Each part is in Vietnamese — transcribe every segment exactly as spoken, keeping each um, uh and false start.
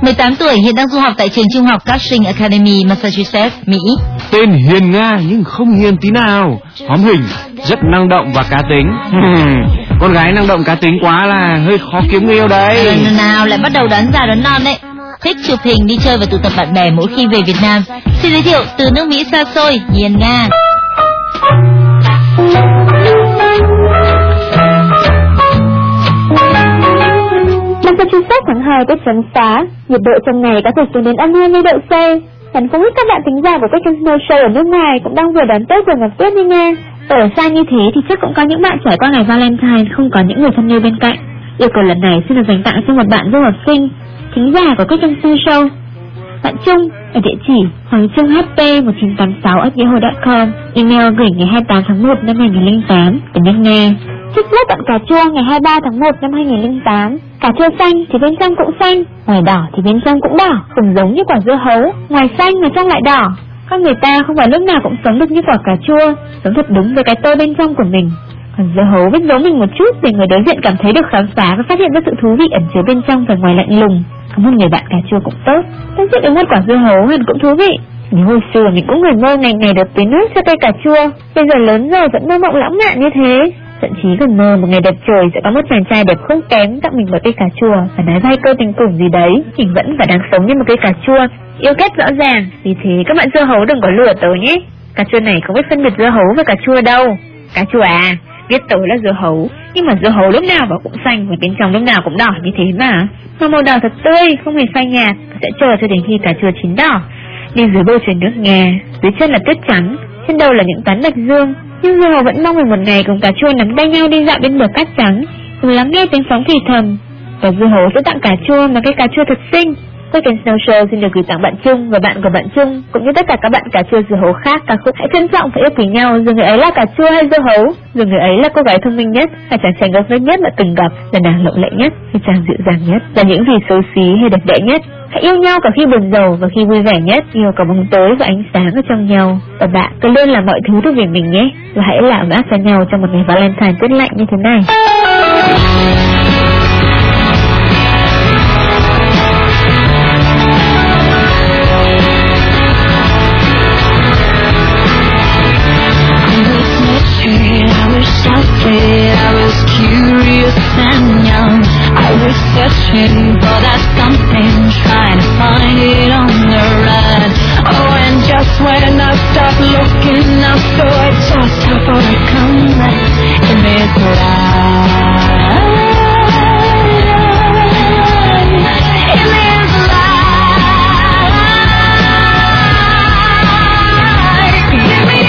mười tám tuổi, hiện đang du học tại trường trung học Cushing Academy, Massachusetts, Mỹ. Tên hiền nga nhưng không hiền tí nào, hóm hình, rất năng động và cá tính. Con gái năng động cá tính quá là hơi khó kiếm người yêu đấy. Lần nào lại bắt đầu đoán già đoán non đấy. Thích chụp hình, đi chơi và tụ tập bạn bè mỗi khi về Việt Nam. Xin giới thiệu từ nước Mỹ xa xôi, hiền nga. Massachusetts tháng hai tiết trắng xá, nhiệt độ trong ngày có thể xuống đến âm hai mươi độ C. Hẳn không ít các bạn thính giả của các kênh Snow Show ở nước ngoài cũng đang vừa đón Tết vừa ngập tuyết đi nha. Ở xa như thế thì chắc cũng có những bạn trải qua ngày Valentine không có những người thân yêu bên cạnh. Yêu cầu lần này xin được dành tặng cho một bạn du học sinh, thính giả của các kênh Snow Show. Bạn Trung ở địa chỉ hoàng trung h p một chín tám sáu a yahoo chấm com, email gửi ngày hai mươi tám tháng một năm hai nghìn không trăm lẻ tám ở nước Nga. Chúc lớp bạn cà chua ngày hai mươi ba tháng một năm hai nghìn không trăm lẻ tám. Cà chua xanh thì bên trong cũng xanh, ngoài đỏ thì bên trong cũng đỏ, không giống như quả dưa hấu, ngoài xanh mà trong lại đỏ. Con người ta không phải lúc nào cũng sống được như quả cà chua, sống thật đúng với cái tôi bên trong của mình. Còn dưa hấu biết giấu mình một chút để người đối diện cảm thấy được khám phá và phát hiện ra sự thú vị ẩn chứa bên trong và ngoài lạnh lùng. Có một người bạn cà chua cũng tốt, tôi biết được một quả dưa hấu hẳn cũng thú vị. Nếu hồi xưa mình cũng người mơ ngày ngày được tưới nước cho cây cà chua, bây giờ lớn rồi vẫn mơ mộng lãng mạn như thế. Thậm chí còn mơ một ngày đẹp trời sẽ có một chàng trai đẹp không kém tặng mình một cây cà chua và nói vay câu tình cùng gì đấy. Mình vẫn phải đang sống như một cây cà chua, yêu kết rõ ràng. Vì thế các bạn dưa hấu đừng có lừa tớ nhé. Cà chua này không biết phân biệt dưa hấu và cà chua đâu. Cà chua à, biết tớ là dưa hấu, nhưng mà dưa hấu lúc nào vào cũng xanh và bên trong lúc nào cũng đỏ như thế mà. Mà màu đỏ thật tươi, không hề phai nhạt, sẽ chờ cho đến khi cà chua chín đỏ. Đi dưới bầu trời nước Nga, dưới chân là tuyết trắng, trên đầu là những tán bạch dương. Nhưng dưa hấu vẫn mong về một ngày cùng cà chua nắm tay nhau đi dạo bên bờ cát trắng, cùng lắng nghe tiếng sóng thì thầm. Và dưa hấu sẽ tặng cà chua mà cây cà chua thật xinh. Tôi kênh Snow Show xin được gửi tặng bạn Trung và bạn của bạn Trung cũng như tất cả các bạn cà chua dưa hấu khác ca khúc Hãy trân trọng và yêu quý nhau. Dù người ấy là cà chua hay dưa hấu, dù người ấy là cô gái thông minh nhất hay chàng trai ngốc nghếch nhất mà từng gặp, là nàng lộng lẫy nhất hay chàng dịu dàng nhất, là những gì xấu xí hay đẹp đẽ nhất. Hãy yêu nhau cả khi buồn rầu và khi vui vẻ nhất, yêu cả bóng tối và ánh sáng ở trong nhau. Và bạn cứ luôn làm mọi thứ được vì mình nhé, và hãy làm áp cho nhau trong một ngày Valentine tuyết lạnh như thế này. I was curious and young. I was searching for that something, trying to find it on the run. Oh, and just when I stopped looking, I saw it just how far I come in this life. In this life, give me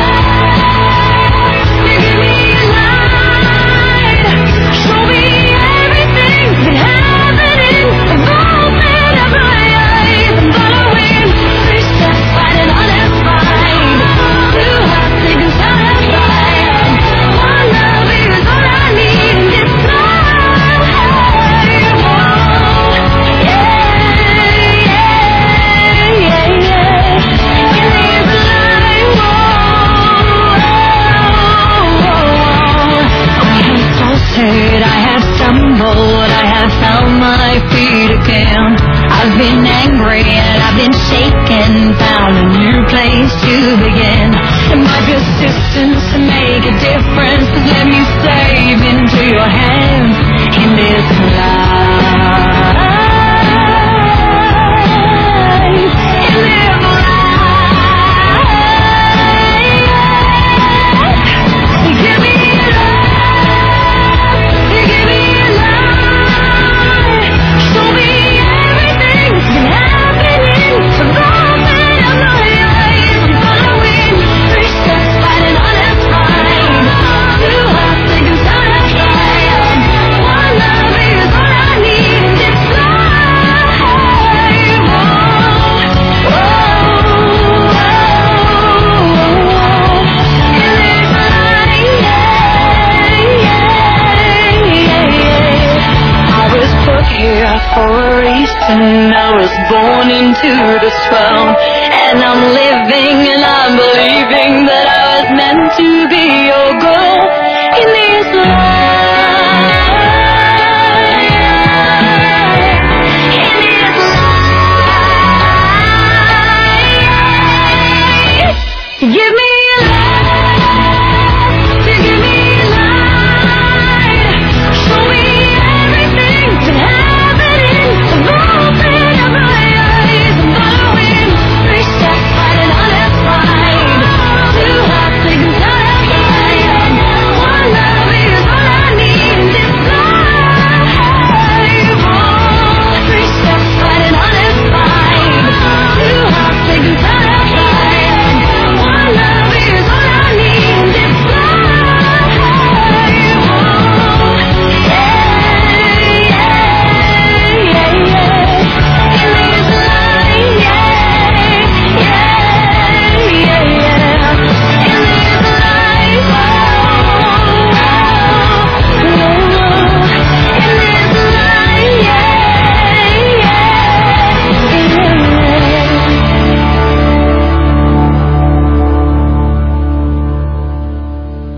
I've been angry and I've been shaken, found a new place to begin. And my persistence to make a difference has let me save into your hands in this life. In this life, give me love, give me love, show me. Fighting on a Give me